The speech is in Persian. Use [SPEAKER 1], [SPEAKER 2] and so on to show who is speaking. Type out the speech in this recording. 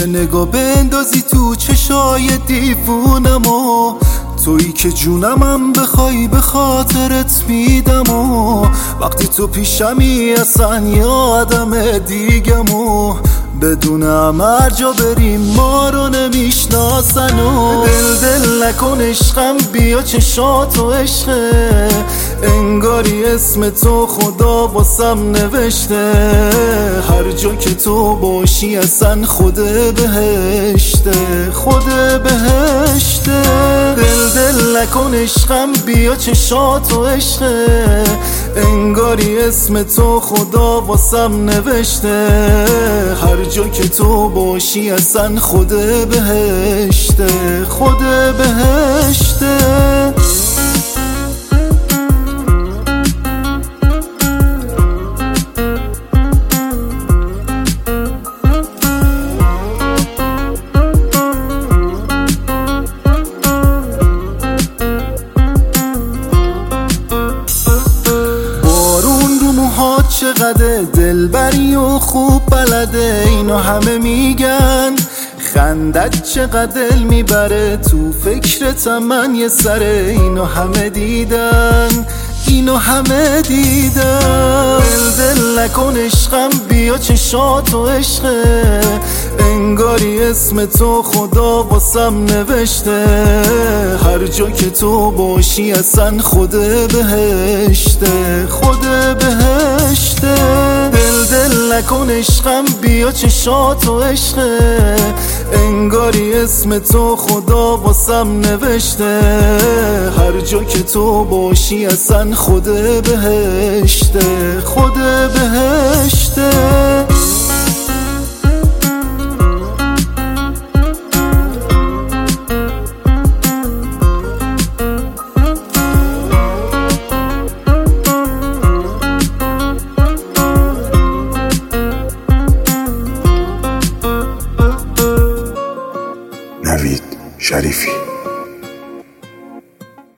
[SPEAKER 1] یه نگاه بندازی تو چشای دیوونم و تویی که جونمم بخوای به خاطرت میدم و وقتی تو پیشمی اصلا یه آدم دیگم و بدونم هر جا بریم ما رو نمیشناسن و دل نکن عشقم بیا چشاتو عشقه انگاری اسم تو خدا واسم نوشته هر جا که تو باشی اصلا خود بهشته خود بهشته دل نکن عشقم بیا چشاتو عشقه انگاری اسم تو خدا واسم نوشته هر جا که تو باشی اصلا خود بهشته خود بهشته چقدر دلبری و خوب بلده اینو همه میگن خندت چقدر دل میبره تو فکرتم من یه سره اینو همه دیدن اینو همه دیدن دل نکن عشقم بیا چشاتو عشقه انگاری اسم تو خدا واسم نوشته هر جا که تو باشی اصلا خود بهشته خود بهشته دل نکن عشقم بیا چشاتو عشقه انگاری اسم تو خدا واسم نوشته هر جا که تو باشی اصلا خود بهشته خود بهشته
[SPEAKER 2] نوید شریفی.